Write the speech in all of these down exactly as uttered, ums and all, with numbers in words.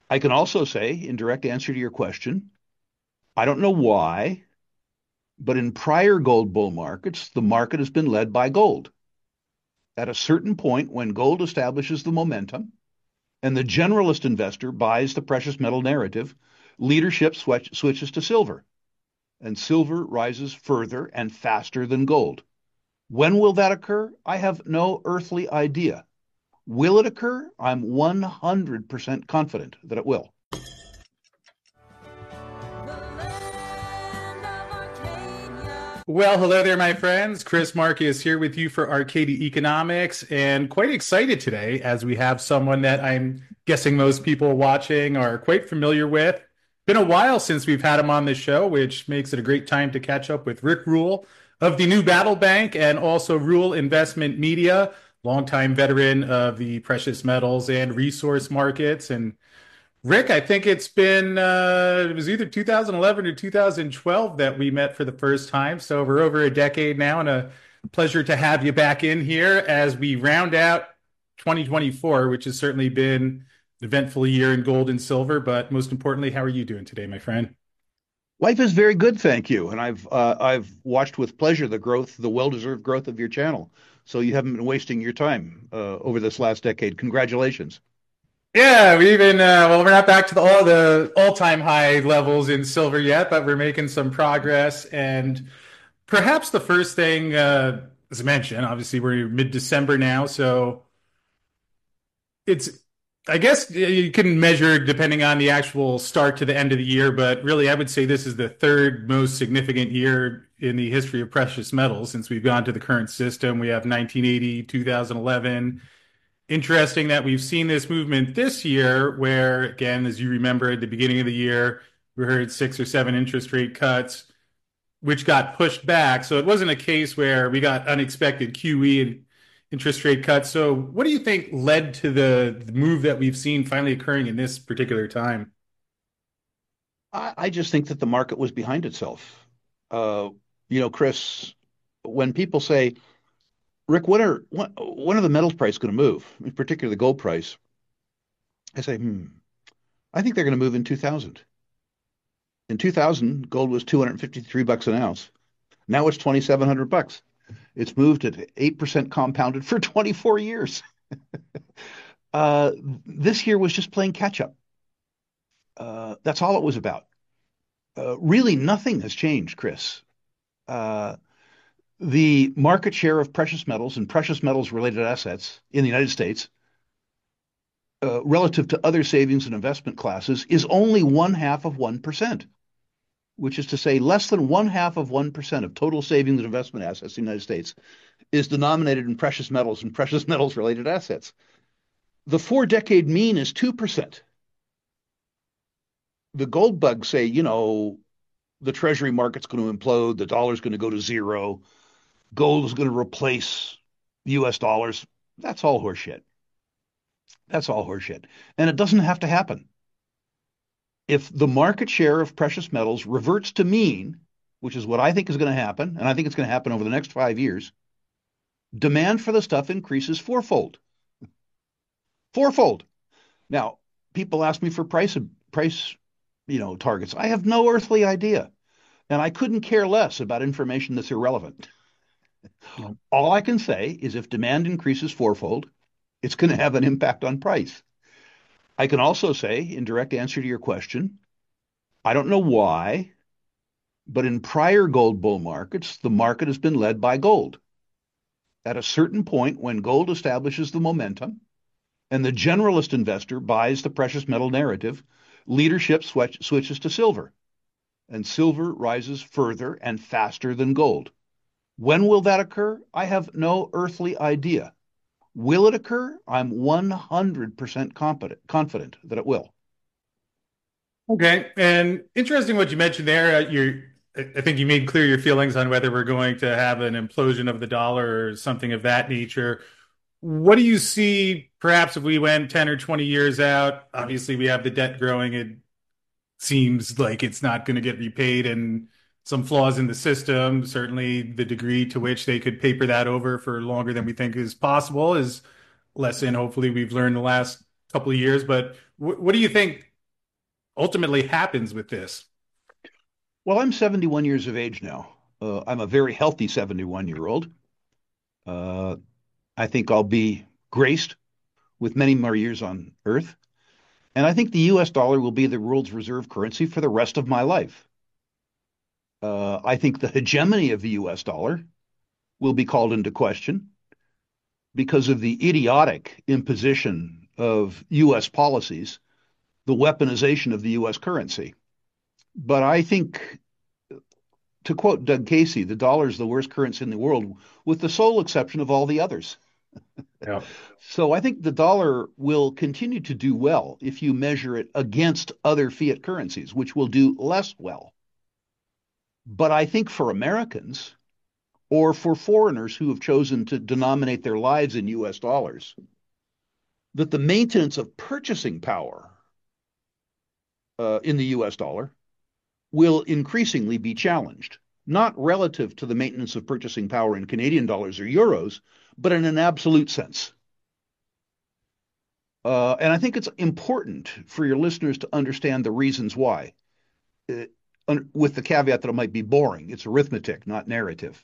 I can also say, in direct answer to your question, I don't know why, but in prior gold bull markets, the market has been led by gold. At a certain point, when gold establishes the momentum and the generalist investor buys the precious metal narrative, leadership switch, switches to silver, and silver rises further and faster than gold. When will that occur? I have no earthly idea. Will it occur? I'm one hundred percent confident that it will. Well, hello there, my friends. Chris Marcus here with you for Arcadia Economics, and quite excited today as we have someone that I'm guessing most people watching are quite familiar with. Been a while since we've had him on this show, which makes it a great time to catch up with Rick Rule of the New Battle Bank and also Rule Investment Media, longtime veteran of the precious metals and resource markets. And Rick, I think it's been uh, it was either two thousand eleven or two thousand twelve that we met for the first time. So we're over a decade now, and a pleasure to have you back in here as we round out twenty twenty-four, which has certainly been an eventful year in gold and silver. But most importantly, how are you doing today, my friend? Life is very good, thank you. And I've uh, I've watched with pleasure the growth, the well-deserved growth of your channel. So you haven't been wasting your time uh, over this last decade. Congratulations. Yeah, we even uh, well, we're not back to the all the all-time high levels in silver yet, but we're making some progress. And perhaps the first thing, uh, as I mentioned, obviously we're mid-December now, so it's I guess you can measure depending on the actual start to the end of the year, but really I would say this is the third most significant year in the history of precious metals since we've gone to the current system. We have nineteen eighty, two thousand eleven. Interesting that we've seen this movement this year where, again, as you remember at the beginning of the year, we heard six or seven interest rate cuts, which got pushed back. So it wasn't a case where we got unexpected Q E and interest rate cuts. So what do you think led to the, the move that we've seen finally occurring in this particular time? I, I just think that the market was behind itself. Uh, you know, Chris, when people say, Rick, when are when, when are the metals price going to move, in particular the gold price? I say, hmm, I think they're going to move in two thousand. In two thousand, gold was two hundred fifty-three bucks an ounce. Now it's twenty-seven hundred bucks. It's moved at eight percent compounded for twenty-four years. Uh, this year was just playing catch up. Uh, that's all it was about. Uh, really, nothing has changed, Chris. Uh, the market share of precious metals and precious metals related assets in the United States uh, relative to other savings and investment classes is only one half of one percent, which is to say less than one half of one percent of total savings and investment assets in the United States is denominated in precious metals and precious metals related assets. The four decade mean is two percent. The gold bugs say, you know, the treasury market's going to implode, the dollar's going to go to zero, gold is going to replace U S dollars. That's all horseshit. That's all horseshit. And it doesn't have to happen. If the market share of precious metals reverts to mean, which is what I think is going to happen, and I think it's going to happen over the next five years, demand for the stuff increases fourfold. Fourfold. Now, people ask me for price price, you know, targets. I have no earthly idea, and I couldn't care less about information that's irrelevant. All I can say is if demand increases fourfold, it's going to have an impact on price. I can also say, in direct answer to your question, I don't know why, but in prior gold bull markets, the market has been led by gold. At a certain point, when gold establishes the momentum and the generalist investor buys the precious metal narrative, leadership switch, switches to silver, and silver rises further and faster than gold. When will that occur? I have no earthly idea. Will it occur? I'm one hundred percent confident, confident that it will. Okay, and interesting what you mentioned there. Uh, you're, I I think you made clear your feelings on whether we're going to have an implosion of the dollar or something of that nature. What do you see, perhaps if we went ten or twenty years out? Obviously, we have the debt growing. It seems like it's not going to get repaid and some flaws in the system. Certainly, the degree to which they could paper that over for longer than we think is possible is lesson hopefully we've learned the last couple of years. But wh- what do you think? ultimately happens with this? Well, I'm seventy-one years of age now. Uh, I'm a very healthy seventy-one year old. Uh, I think I'll be graced with many more years on Earth. And I think the U S dollar will be the world's reserve currency for the rest of my life. Uh, I think the hegemony of the U S dollar will be called into question because of the idiotic imposition of U S policies, the weaponization of the U S currency. But I think, to quote Doug Casey, the dollar is the worst currency in the world, with the sole exception of all the others. Yeah. So I think the dollar will continue to do well if you measure it against other fiat currencies, which will do less well. But I think for Americans or for foreigners who have chosen to denominate their lives in U S dollars, that the maintenance of purchasing power uh, in the U S dollar will increasingly be challenged, not relative to the maintenance of purchasing power in Canadian dollars or euros, but in an absolute sense. Uh, and I think it's important for your listeners to understand the reasons why, uh, with the caveat that it might be boring. It's arithmetic, not narrative.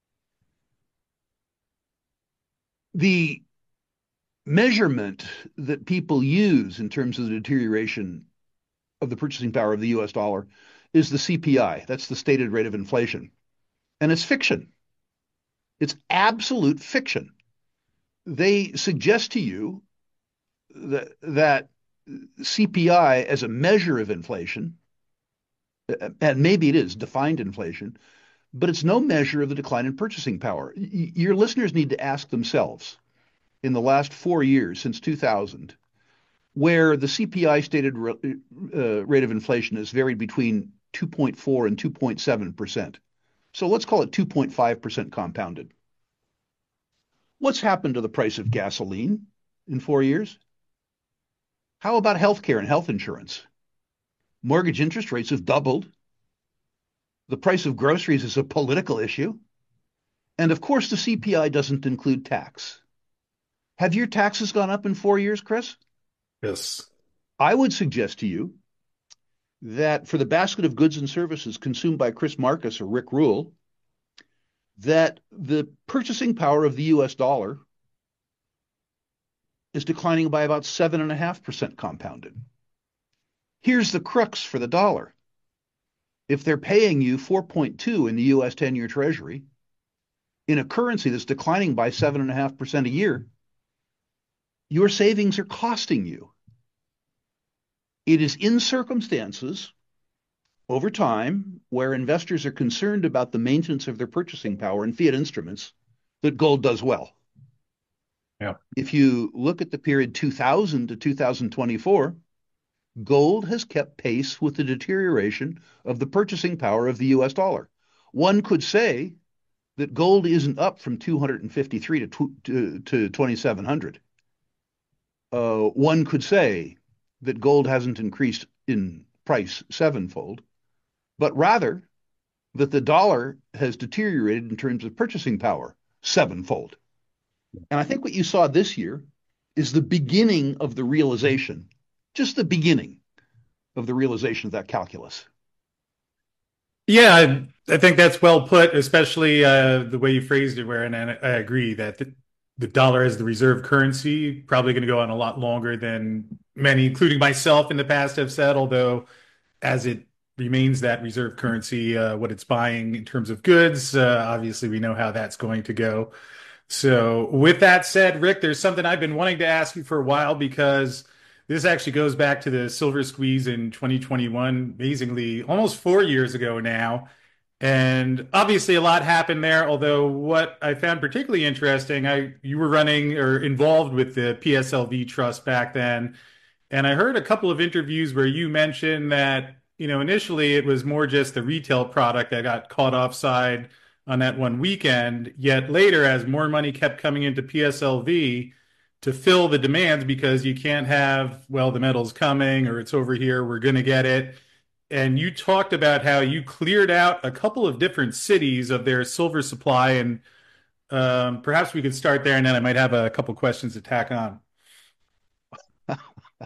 The measurement that people use in terms of the deterioration of the purchasing power of the U S dollar is the C P I. That's the stated rate of inflation. And it's fiction. It's absolute fiction. They suggest to you that, that C P I as a measure of inflation, and maybe it is defined inflation, but it's no measure of the decline in purchasing power. Your listeners need to ask themselves in the last four years since two thousand, where the C P I stated uh, rate of inflation has varied between two point four and two point seven percent. So let's call it two point five percent compounded. What's happened to the price of gasoline in four years? How about healthcare and health insurance? Mortgage interest rates have doubled. The price of groceries is a political issue. And of course, the C P I doesn't include tax. Have your taxes gone up in four years, Chris? Yes. I would suggest to you that for the basket of goods and services consumed by Chris Marcus or Rick Rule, that the purchasing power of the U S dollar is declining by about seven point five percent compounded. Here's the crux for the dollar. If they're paying you four point two in the U S ten-year Treasury, in a currency that's declining by seven point five percent a year, your savings are costing you. It is in circumstances over time where investors are concerned about the maintenance of their purchasing power in fiat instruments that gold does well. Yeah. If you look at the period two thousand to two thousand twenty-four, gold has kept pace with the deterioration of the purchasing power of the U S dollar. One could say that gold isn't up from two hundred fifty-three to, to, to twenty-seven hundred. Uh, one could say that gold hasn't increased in price sevenfold, but rather that the dollar has deteriorated in terms of purchasing power sevenfold. And I think what you saw this year is the beginning of the realization, just the beginning of the realization of that calculus. Yeah, I, I think that's well put, especially uh, the way you phrased it, where, and I, I agree that the, the dollar as the reserve currency probably going to go on a lot longer than many, including myself in the past, have said, although as it remains that reserve currency, uh, what it's buying in terms of goods, uh, obviously we know how that's going to go. So with that said, Rick, there's something I've been wanting to ask you for a while, because this actually goes back to the silver squeeze in twenty twenty-one, amazingly, almost four years ago now. And obviously a lot happened there, although what I found particularly interesting, I you were running or involved with the P S L V Trust back then. And I heard a couple of interviews where you mentioned that, you know, initially it was more just the retail product that got caught offside on that one weekend. Yet later, as more money kept coming into P S L V to fill the demands, because you can't have, well, the metal's coming or it's over here, we're going to get it. And you talked about how you cleared out a couple of different cities of their silver supply. And um, perhaps we could start there, and then I might have a couple questions to tack on.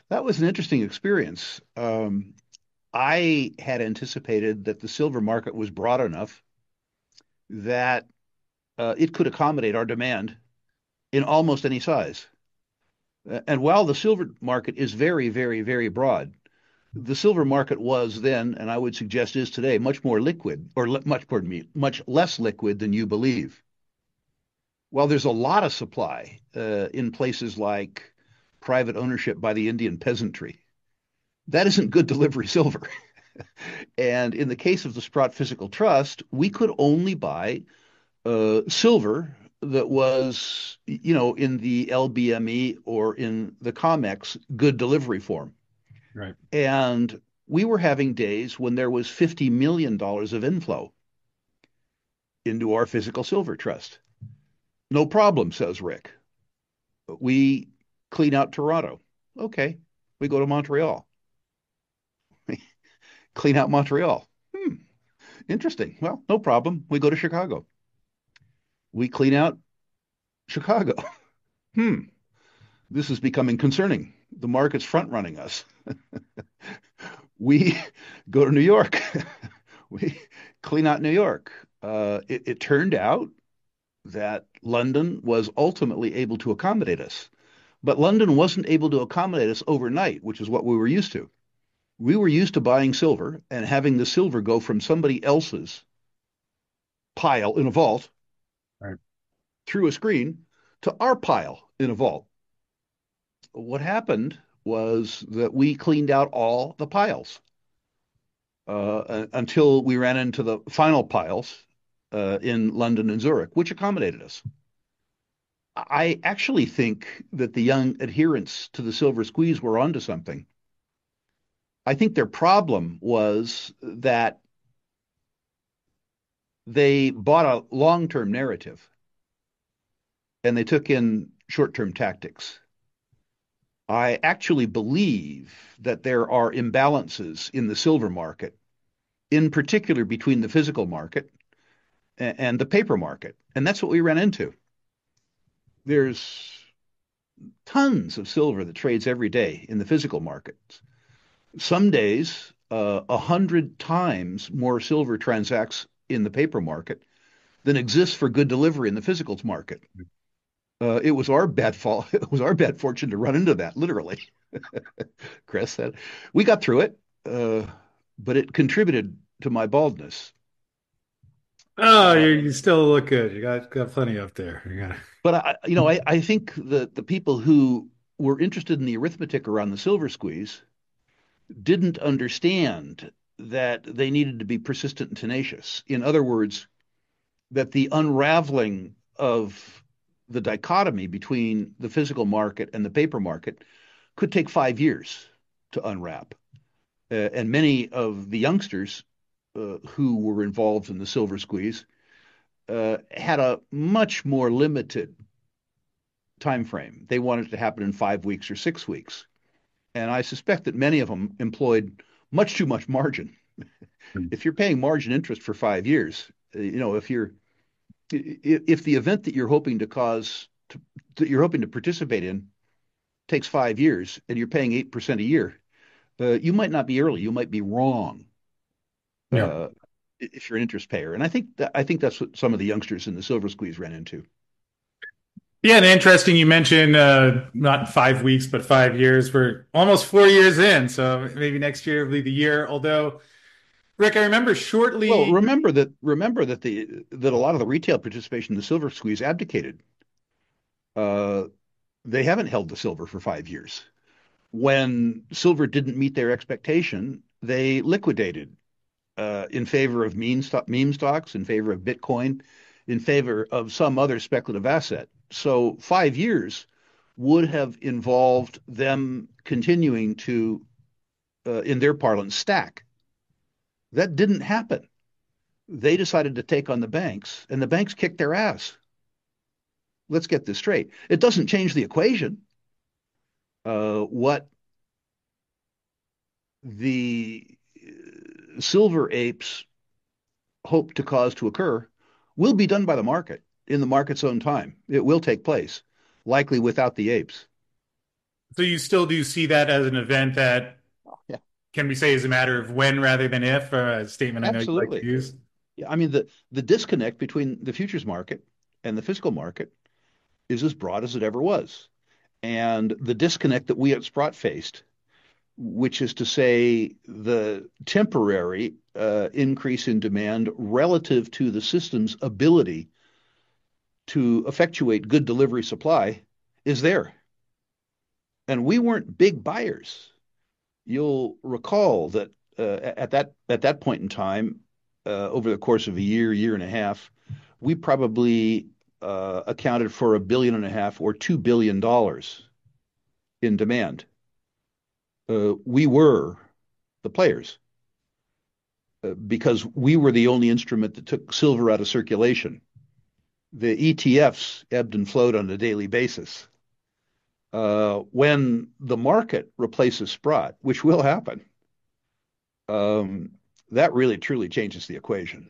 That was an interesting experience. Um, I had anticipated that the silver market was broad enough that uh, it could accommodate our demand in almost any size. Uh, And while the silver market is very, very, very broad, the silver market was then, and I would suggest is today, much more liquid, or le much, pardon me, much less liquid than you believe. While there's a lot of supply uh, in places like private ownership by the Indian peasantry, that isn't good delivery silver. And in the case of the Sprott Physical Trust, we could only buy uh, silver that was, you know, in the L B M E or in the COMEX good delivery form. Right. And we were having days when there was fifty million dollars of inflow into our physical silver trust. No problem, says Rick. We clean out Toronto. Okay. We go to Montreal. Clean out Montreal. Hmm. Interesting. Well, no problem. We go to Chicago. We clean out Chicago. Hmm. This is becoming concerning. The market's front running us. We go to New York. We clean out New York. Uh, it, it turned out that London was ultimately able to accommodate us, but London wasn't able to accommodate us overnight, which is what we were used to. We were used to buying silver and having the silver go from somebody else's pile in a vault Right. through a screen to our pile in a vault. What happened was that we cleaned out all the piles uh, until we ran into the final piles uh, in London and Zurich, which accommodated us. I actually think that the young adherents to the silver squeeze were onto something. I think their problem was that they bought a long-term narrative and they took in short-term tactics. I actually believe that there are imbalances in the silver market, in particular between the physical market and the paper market. And that's what we ran into. There's tons of silver that trades every day in the physical markets. Some days, uh, a hundred times more silver transacts in the paper market than exists for good delivery in the physicals market. Uh, it was our bad fault. It was our bad fortune to run into that, literally. Chris said, we got through it, uh, but it contributed to my baldness. Oh, you Uh, you still look good. You got got plenty up there. You got but I, you know, I, I think that the people who were interested in the arithmetic around the silver squeeze didn't understand that they needed to be persistent and tenacious. In other words, that the unraveling of the dichotomy between the physical market and the paper market could take five years to unwrap. Uh, and many of the youngsters uh, who were involved in the silver squeeze uh, had a much more limited time frame. They wanted it to happen in five weeks or six weeks. And I suspect that many of them employed much too much margin. If you're paying margin interest for five years, uh, you know, if you're if the event that you're hoping to cause to, that you're hoping to participate in takes five years and you're paying eight percent a year, uh, you might not be early. You might be wrong yeah. uh, if you're an interest payer. And I think that I think that's what some of the youngsters in the silver squeeze ran into. Yeah, and interesting you mentioned uh not five weeks, but five years. We're almost four years in, so maybe next year will be the year. Although, Rick, I remember Well, shortly. remember that remember that the that a lot of the retail participation in the silver squeeze abdicated. Uh, they haven't held the silver for five years. When silver didn't meet their expectation, they liquidated uh, in favor of meme, stock, meme stocks, in favor of Bitcoin, in favor of some other speculative asset. So five years would have involved them continuing to, uh, in their parlance, stack. That didn't happen. They decided to take on the banks, and the banks kicked their ass. Let's get this straight. It doesn't change the equation. Uh, what the uh, silver apes hope to cause to occur will be done by the market in the market's own time. It will take place, likely without the apes. So you still do see that as an event that Yeah, can we say is a matter of when rather than if, uh, a statement I know you like to absolutely. use. Yeah, I mean the the disconnect between the futures market and the physical market is as broad as it ever was. And the disconnect that we at Sprott faced, which is to say the temporary uh, increase in demand relative to the system's ability to effectuate good delivery supply, is there. And we weren't big buyers. You'll recall that uh, at that at that point in time, uh, over the course of a year, year and a half, we probably uh, accounted for a billion and a half or two billion dollars in demand. Uh, we were the players uh, because we were the only instrument that took silver out of circulation. The E T Fs ebbed and flowed on a daily basis. Uh, when the market replaces Sprott, which will happen, um, that really truly changes the equation.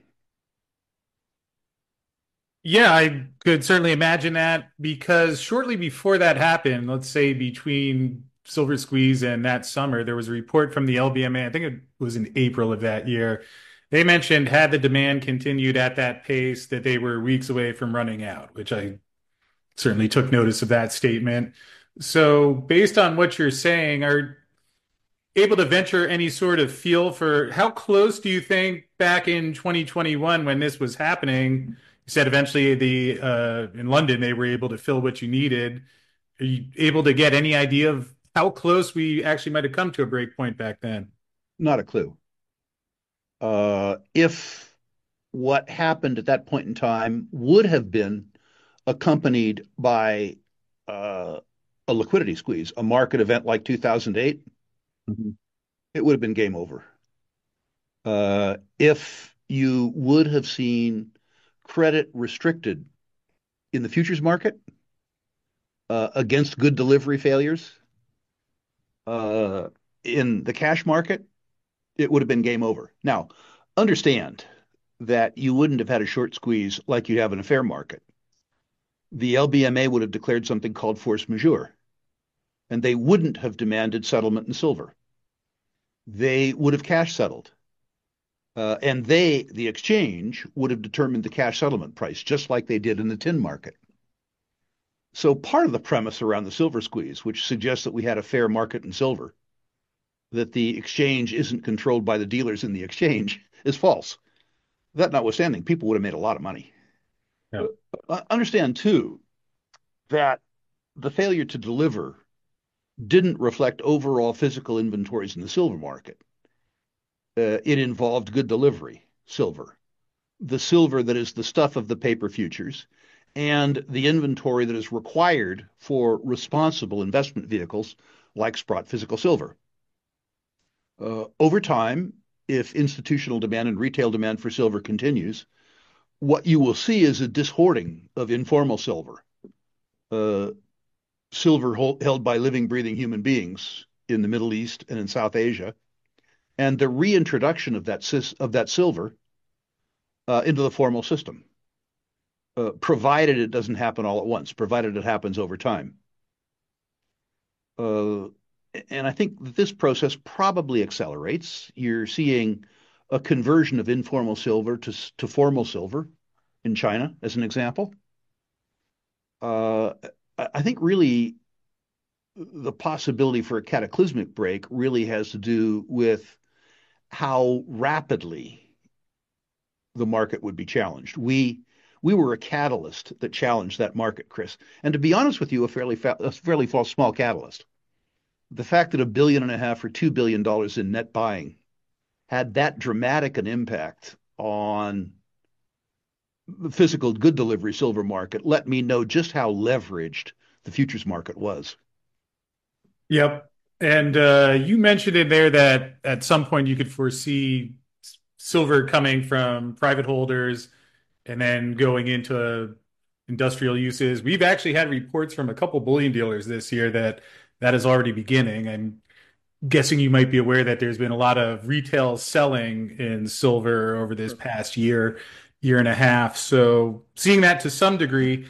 Yeah, I could certainly imagine that because shortly before that happened, let's say between Silver Squeeze and that summer, there was a report from the L B M A, I think it was in April of that year. They mentioned had the demand continued at that pace, that they were weeks away from running out, which I certainly took notice of that statement. So, based on what you're saying, are able to venture any sort of feel for how close do you think back in twenty twenty-one when this was happening? You said eventually the uh, in London they were able to fill what you needed. Are you able to get any idea of how close we actually might have come to a break point back then? Not a clue. Uh, if what happened at that point in time would have been accompanied by uh, a liquidity squeeze, a market event like two thousand eight, Mhm. it would have been game over. Uh, if you would have seen credit restricted in the futures market uh, against good delivery failures uh, in the cash market, it would have been game over. Now, understand that you wouldn't have had a short squeeze like you have in a fair market. The L B M A would have declared something called force majeure, and they wouldn't have demanded settlement in silver. They would have cash settled. Uh, and they, the exchange, would have determined the cash settlement price, just like they did in the tin market. So part of the premise around the silver squeeze, which suggests that we had a fair market in silver, that the exchange isn't controlled by the dealers in the exchange, is false. That notwithstanding, people would have made a lot of money. Yeah. Uh, understand, too, that the failure to deliver didn't reflect overall physical inventories in the silver market. Uh, it involved good delivery, silver, the silver that is the stuff of the paper futures, and the inventory that is required for responsible investment vehicles like Sprott Physical Silver. Uh, over time, if institutional demand and retail demand for silver continues, what you will see is a dishoarding of informal silver, uh, silver held by living, breathing human beings in the Middle East and in South Asia, and the reintroduction of that of that silver uh, into the formal system, uh, provided it doesn't happen all at once, provided it happens over time. Uh, and I think that this process probably accelerates. You're seeing a conversion of informal silver to to formal silver in China, as an example. Uh, I think really the possibility for a cataclysmic break really has to do with how rapidly the market would be challenged. We we were a catalyst that challenged that market, Chris. And to be honest with you, a fairly fa- a fairly small catalyst. The fact that a billion and a half or two billion dollars in net buying had that dramatic an impact on the physical good delivery silver market let me know just how leveraged the futures market was. Yep. And uh, you mentioned in there that at some point you could foresee silver coming from private holders and then going into industrial uses. We've actually had reports from a couple bullion dealers this year that that is already beginning. I'm guessing you might be aware that there's been a lot of retail selling in silver over this Sure. past year, year and a half. So seeing that to some degree,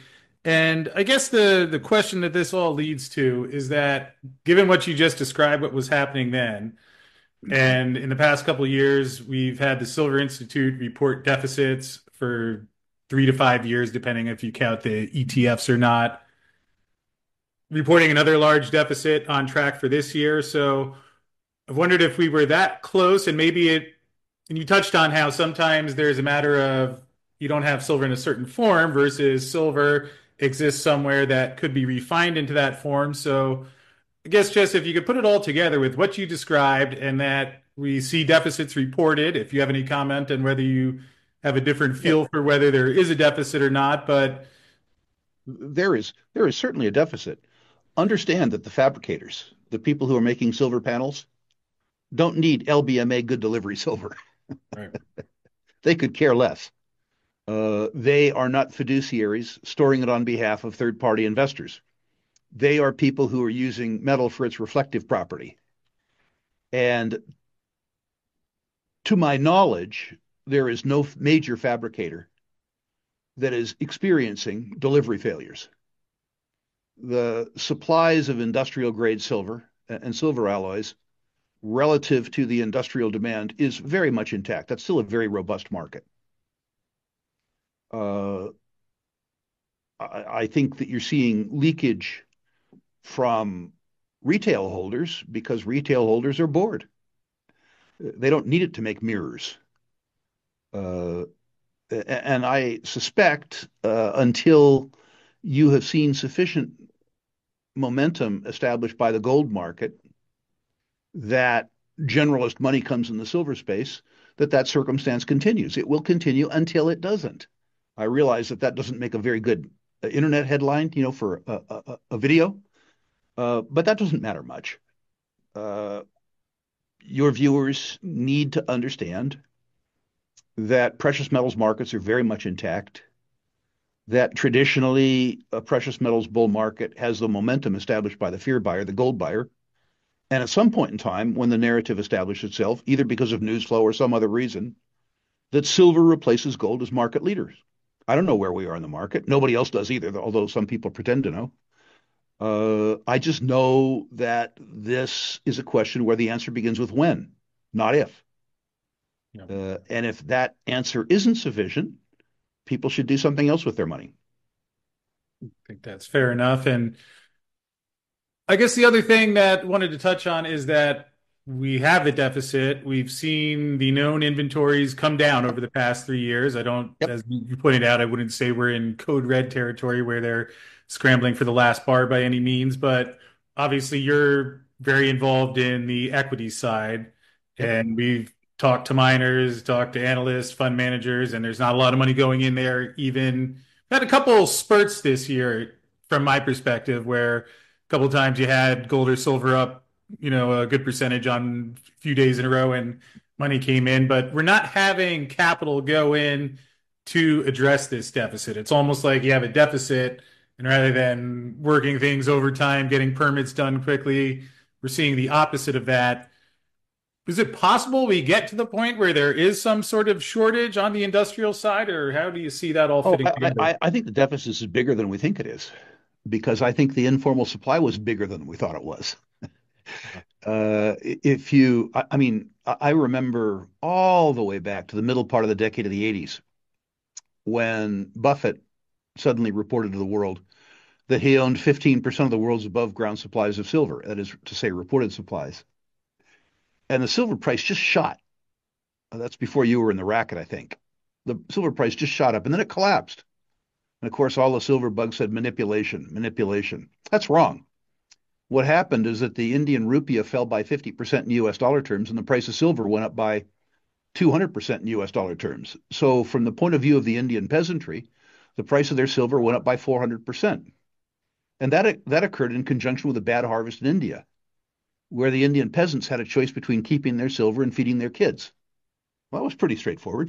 And I guess the the question that this all leads to is that given what you just described, what was happening then, and in the past couple of years, we've had the Silver Institute report deficits for three to five years, depending if you count the E T Fs or not, reporting another large deficit on track for this year. So I've wondered if we were that close, and maybe it, and you touched on how sometimes there's a matter of you don't have silver in a certain form versus silver exists somewhere that could be refined into that form. So I guess just if you could put it all together with what you described and that we see deficits reported, if you have any comment on whether you have a different Yeah, feel for whether there is a deficit or not, but there is there is certainly a deficit. Understand that the fabricators, the people who are making silver panels, don't need L B M A good delivery silver. right. They could care less. Uh, they are not fiduciaries storing it on behalf of third-party investors. They are people who are using metal for its reflective property. And to my knowledge, there is no major fabricator that is experiencing delivery failures. The supplies of industrial grade silver and silver alloys relative to the industrial demand is very much intact. That's still a very robust market. Uh, I, I think that you're seeing leakage from retail holders because retail holders are bored. They don't need it to make mirrors. Uh, and I suspect uh, until you have seen sufficient momentum established by the gold market that generalist money comes in the silver space, that that circumstance continues. It will continue until it doesn't. I realize that that doesn't make a very good uh, internet headline, you know, for a, a, a video, uh, but that doesn't matter much. Uh, your viewers need to understand that precious metals markets are very much intact, that traditionally a precious metals bull market has the momentum established by the fear buyer, the gold buyer. And at some point in time, when the narrative establishes itself, either because of news flow or some other reason, that silver replaces gold as market leaders. I don't know where we are in the market. Nobody else does either, although some people pretend to know. Uh, I just know that this is a question where the answer begins with when, not if. Yeah. Uh, and if that answer isn't sufficient, people should do something else with their money. I think that's fair enough. And I guess the other thing that I wanted to touch on is that we have a deficit. We've seen the known inventories come down over the past three years. I don't, Yep. as you pointed out, I wouldn't say we're in code red territory where they're scrambling for the last bar by any means, but obviously you're very involved in the equity side. Yep. And we've talked to miners, talked to analysts, fund managers, and there's not a lot of money going in there. Even had a couple spurts this year from my perspective where a couple times you had gold or silver up, you know, a good percentage on a few days in a row and money came in, but we're not having capital go in to address this deficit. It's almost like you have a deficit, and rather than working things over time, getting permits done quickly, we're seeing the opposite of that. Is it possible we get to the point where there is some sort of shortage on the industrial side, or how do you see that all Oh, fitting I, together? I, I think the deficit is bigger than we think it is because I think the informal supply was bigger than we thought it was. Uh, if you, I, I mean, I I remember all the way back to the middle part of the decade of the eighties when Buffett suddenly reported to the world that he owned fifteen percent of the world's above ground supplies of silver. That is to say, reported supplies. And the silver price just shot. Uh, That's before you were in the racket, I think. The silver price just shot up and then it collapsed. And of course, all the silver bugs said manipulation, manipulation. That's wrong. What happened is that the Indian rupee fell by fifty percent in U S dollar terms and the price of silver went up by two hundred percent in U S dollar terms. So, from the point of view of the Indian peasantry, the price of their silver went up by four hundred percent. And that, that occurred in conjunction with a bad harvest in India, where the Indian peasants had a choice between keeping their silver and feeding their kids. Well, that was pretty straightforward.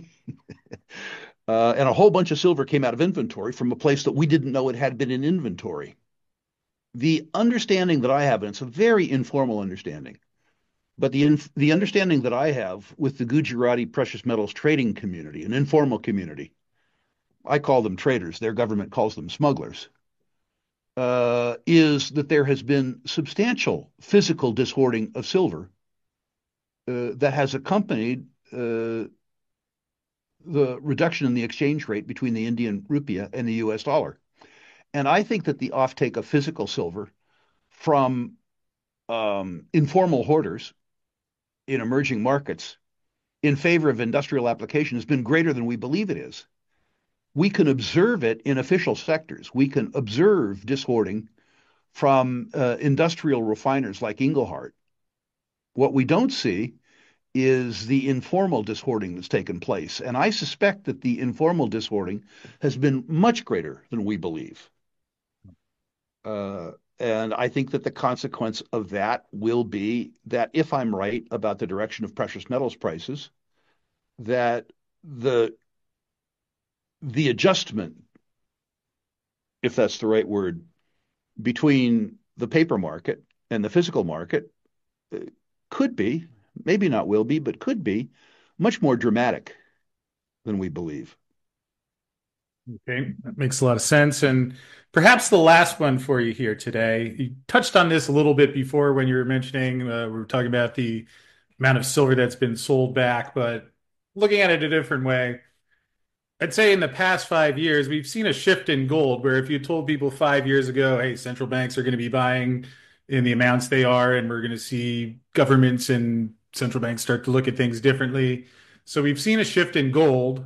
Uh, and a whole bunch of silver came out of inventory from a place that we didn't know it had been in inventory. The understanding that I have, and it's a very informal understanding, but the inf- the understanding that I have with the Gujarati precious metals trading community, an informal community, I call them traders. Their government calls them smugglers. uh, is that there has been substantial physical dishoarding of silver uh, that has accompanied uh, the reduction in the exchange rate between the Indian rupee and the U S dollar. And I think that the offtake of physical silver from um, informal hoarders in emerging markets in favor of industrial application has been greater than we believe it is. We can observe it in official sectors. We can observe dishoarding from uh, industrial refiners like Inglehart. What we don't see is the informal dishoarding that's taken place. And I suspect that the informal dishoarding has been much greater than we believe. Uh, and I think that the consequence of that will be that if I'm right about the direction of precious metals prices, that the the adjustment, if that's the right word, between the paper market and the physical market uh, could be, maybe not will be, but could be much more dramatic than we believe. Okay, that makes a lot of sense. And perhaps the last one for you here today. You touched on this a little bit before when you were mentioning, uh, we were talking about the amount of silver that's been sold back, but looking at it a different way, I'd say in the past five years, we've seen a shift in gold where if you told people five years ago, hey, central banks are going to be buying in the amounts they are, and we're going to see governments and central banks start to look at things differently. So we've seen a shift in gold.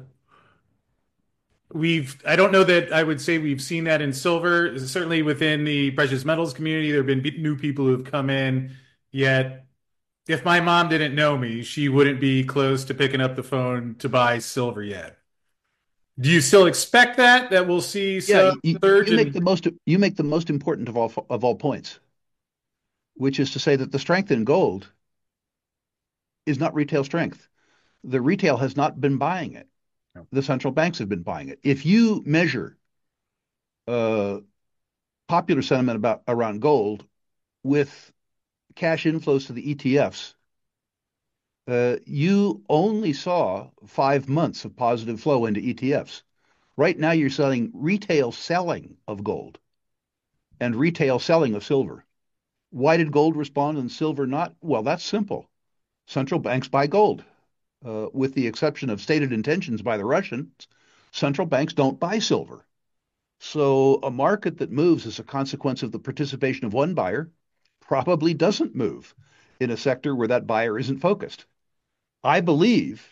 We've, I don't know that I would say we've seen that in silver. Certainly within the precious metals community, there have been new people who have come in. Yet, if my mom didn't know me, she wouldn't be close to picking up the phone to buy silver yet. Do you still expect that that we'll see Yeah, some you, surge you make the in? most you make the most important of all of all points, which is to say that the strength in gold is not retail strength. The retail has not been buying it. The central banks have been buying it. If you measure uh, popular sentiment about around gold with cash inflows to the E T Fs, uh, you only saw five months of positive flow into E T Fs. Right now, you're selling retail selling of gold and retail selling of silver. Why did gold respond and silver not? Well, that's simple. Central banks buy gold. Uh, with the exception of stated intentions by the Russians, central banks don't buy silver. So a market that moves as a consequence of the participation of one buyer probably doesn't move in a sector where that buyer isn't focused. I believe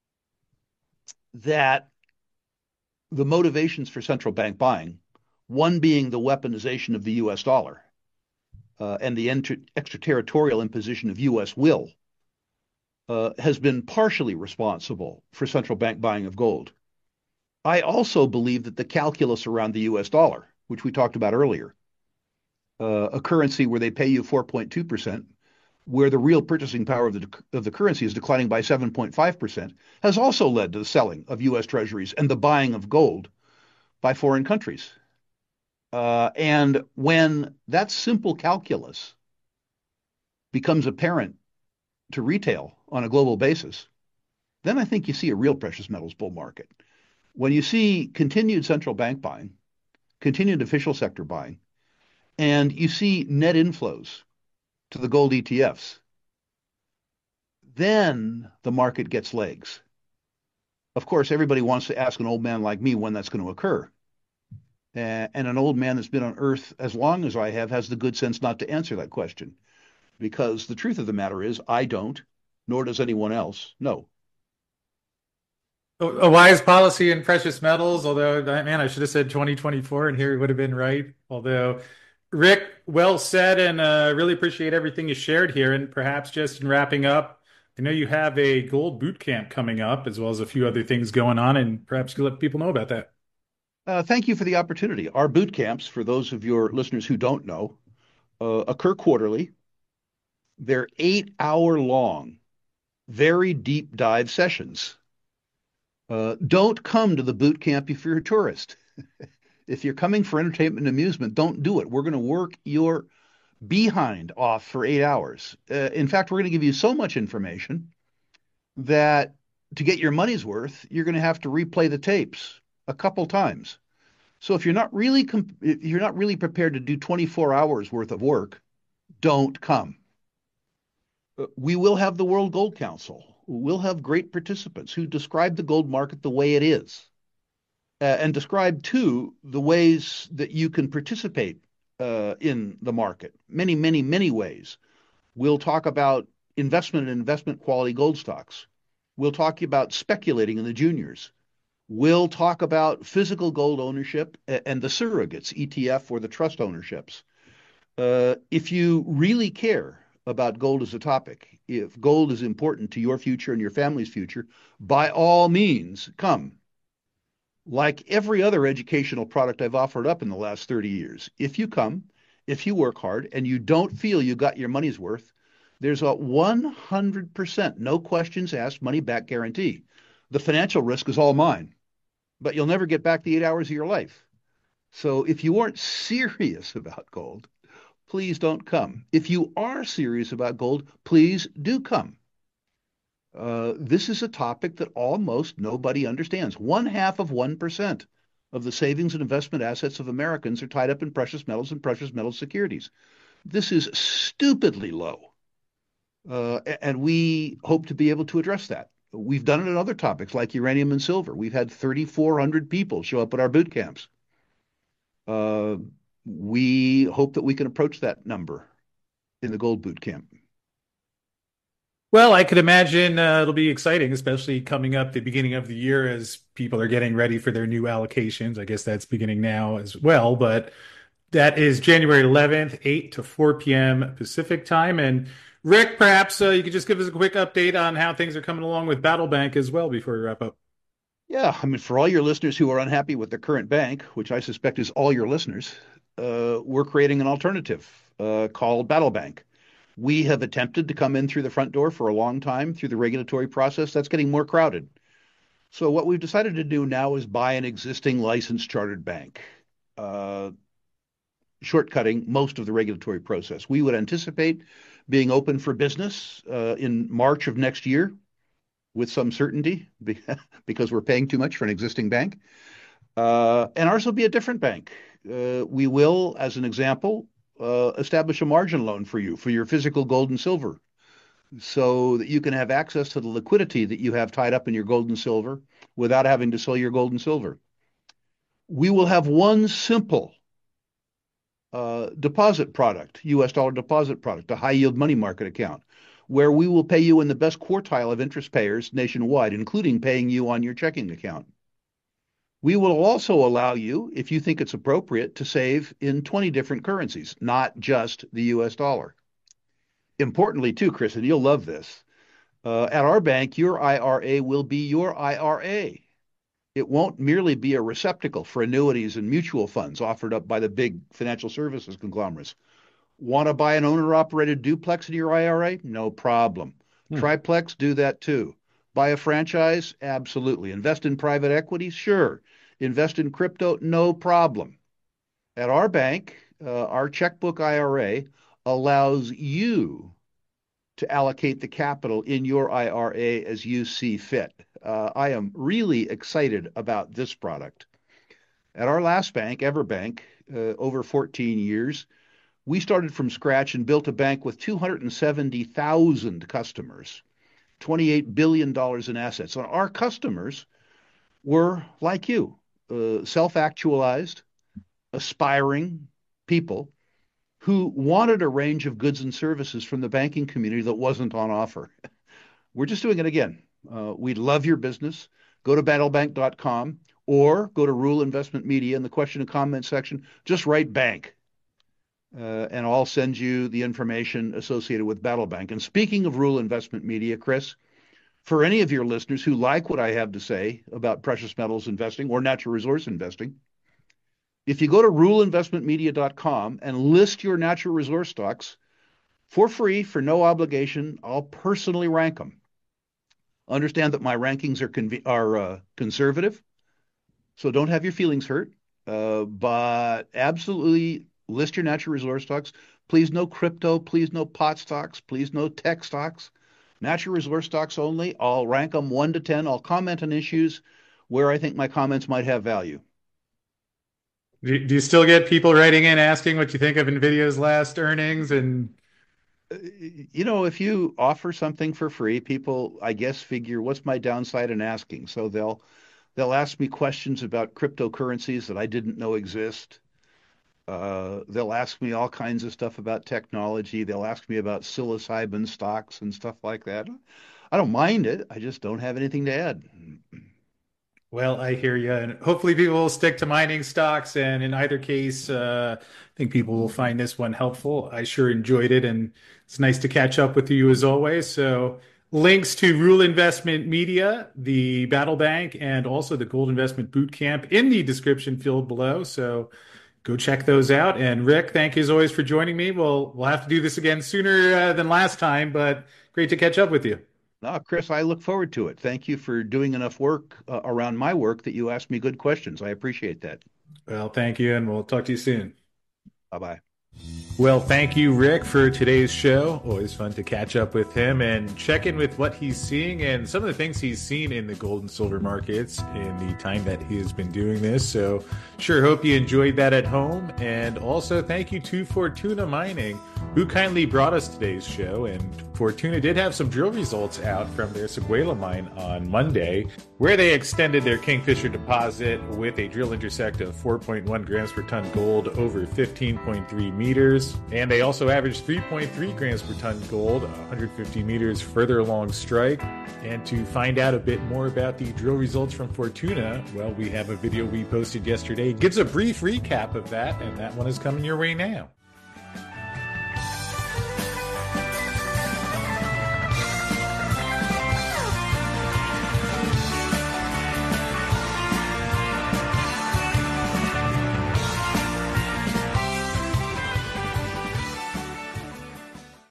that the motivations for central bank buying, one being the weaponization of the U S dollar uh, and the extraterritorial imposition of U S will, uh, has been partially responsible for central bank buying of gold. I also believe that the calculus around the U S dollar, which we talked about earlier, uh, a currency where they pay you four point two percent, where the real purchasing power of the of the currency is declining by seven point five percent, has also led to the selling of U S treasuries and the buying of gold by foreign countries. Uh, and when that simple calculus becomes apparent to retail on a global basis, then I think you see a real precious metals bull market. When you see continued central bank buying, continued official sector buying, and you see net inflows to the gold E T Fs, then the market gets legs. Of course, everybody wants to ask an old man like me when that's going to occur. Uh, and an old man that's been on Earth as long as I have has the good sense not to answer that question. Because the truth of the matter is, I don't, nor does anyone else know. A wise policy in precious metals, although, man, I should have said twenty twenty-four and here it would have been right. Although, Rick, well said, and uh, really appreciate everything you shared here. And perhaps just in wrapping up, I know you have a gold boot camp coming up, as well as a few other things going on, and perhaps you let people know about that. Uh, thank you for the opportunity. Our boot camps, for those of your listeners who don't know, uh, occur quarterly. They're eight hour long, very deep dive sessions. Uh, don't come to the boot camp if you're a tourist. If you're coming for entertainment and amusement, don't do it. We're going to work your behind off for eight hours. Uh, in fact, we're going to give you so much information that to get your money's worth, you're going to have to replay the tapes a couple times. So if you're not really if you're not really prepared to do twenty-four hours worth of work, don't come. Uh, We will have the World Gold Council. We'll have great participants who describe the gold market the way it is, uh, and describe too the ways that you can participate uh, in the market. Many, many, many ways. We'll talk about investment and investment quality gold stocks. We'll talk about speculating in the juniors. We'll talk about physical gold ownership and the surrogates, E T F or the trust ownerships. Uh, if you really care about gold as a topic, if gold is important to your future and your family's future, by all means, come. Like every other educational product I've offered up in the last thirty years, if you come, if you work hard, and you don't feel you got your money's worth, there's a one hundred percent, no questions asked, money back guarantee. The financial risk is all mine, but you'll never get back the eight hours of your life. So if you aren't serious about gold, please don't come. If you are serious about gold, please do come. Uh, this is a topic that almost nobody understands. One half of one percent of the savings and investment assets of Americans are tied up in precious metals and precious metal securities. This is stupidly low. Uh, and we hope to be able to address that. We've done it on other topics like uranium and silver. We've had three thousand four hundred people show up at our boot camps. Uh, we hope that we can approach that number in the gold boot camp. Well, I could imagine uh, it'll be exciting, especially coming up the beginning of the year as people are getting ready for their new allocations. I guess that's beginning now as well, but that is January eleventh, eight to four p m. Pacific time. And Rick, perhaps uh, you could just give us a quick update on how things are coming along with Battle Bank as well before we wrap up. Yeah, I mean, for all your listeners who are unhappy with the current bank, which I suspect is all your listeners, uh, we're creating an alternative uh, called Battle Bank. We have attempted to come in through the front door for a long time through the regulatory process. That's getting more crowded. So what we've decided to do now is buy an existing licensed chartered bank, uh, shortcutting most of the regulatory process. We would anticipate being open for business uh, in March of next year with some certainty because we're paying too much for an existing bank. Uh, and ours will be a different bank. Uh, we will, as an example, uh, establish a margin loan for you for your physical gold and silver so that you can have access to the liquidity that you have tied up in your gold and silver without having to sell your gold and silver. We will have one simple uh, deposit product, U S dollar deposit product, a high yield money market account, where we will pay you in the best quartile of interest payers nationwide, including paying you on your checking account. We will also allow you, if you think it's appropriate, to save in twenty different currencies, not just the U S dollar. Importantly, too, Chris, and you'll love this, uh, at our bank, your I R A will be your I R A. It won't merely be a receptacle for annuities and mutual funds offered up by the big financial services conglomerates. Want to buy an owner-operated duplex in your I R A? No problem. Hmm. Triplex, do that too. Buy a franchise? Absolutely. Invest in private equity? Sure. Invest in crypto? No problem. At our bank, uh, our checkbook I R A allows you to allocate the capital in your I R A as you see fit. Uh, I am really excited about this product. At our last bank, EverBank, uh, over fourteen years, we started from scratch and built a bank with two hundred seventy thousand customers, twenty-eight billion dollars in assets. And our customers were like you, uh, self-actualized, aspiring people who wanted a range of goods and services from the banking community that wasn't on offer. We're just doing it again. Uh, we'd love your business. Go to battle bank dot com or go to Rule Investment Media in the question and comment section. Just write bank, uh, and I'll send you the information associated with Battle Bank. And speaking of Rule Investment Media, Chris, for any of your listeners who like what I have to say about precious metals investing or natural resource investing, if you go to rule investment media dot com and list your natural resource stocks for free, for no obligation, I'll personally rank them. Understand that my rankings are conv- are uh, conservative, so don't have your feelings hurt. Uh, but absolutely list your natural resource stocks. Please no crypto. Please no pot stocks. Please no tech stocks. Natural resource stocks only. I'll rank them one to ten. I'll comment on issues where I think my comments might have value. Do, do you still get people writing in asking what you think of Nvidia's last earnings? And Uh, You know, if you offer something for free, people, I guess, figure what's my downside in asking. So they'll they'll ask me questions about cryptocurrencies that I didn't know exist. Uh, they'll ask me all kinds of stuff about technology. They'll ask me about psilocybin stocks and stuff like that. I don't mind it. I just don't have anything to add. well, I hear you. And hopefully people will stick to mining stocks. And in either case, uh, I think people will find this one helpful. I sure enjoyed it. And it's nice to catch up with you as always. So links to Rule Investment Media, the Battle Bank, and also the Gold Investment Bootcamp in the description field below. So go check those out. And Rick, thank you as always for joining me. We'll, we'll have to do this again sooner uh, than last time, but great to catch up with you. No, Chris, I look forward to it. Thank you for doing enough work uh, around my work that you asked me good questions. I appreciate that. Well, thank you. And we'll talk to you soon. Bye bye. Well, thank you, Rick, for today's show. Always fun to catch up with him and check in with what he's seeing and some of the things he's seen in the gold and silver markets in the time that he has been doing this. So, sure hope you enjoyed that at home. And also, thank you to Fortuna Mining, who kindly brought us today's show. And Fortuna did have some drill results out from their Seguela mine on Monday, where they extended their Kingfisher deposit with a drill intersect of four point one grams per ton gold over fifteen point three meters. And they also averaged three point three grams per ton gold, one hundred fifty meters further along strike. And to find out a bit more about the drill results from Fortuna, well, we have a video we posted yesterday. It gives a brief recap of that, and that one is coming your way now.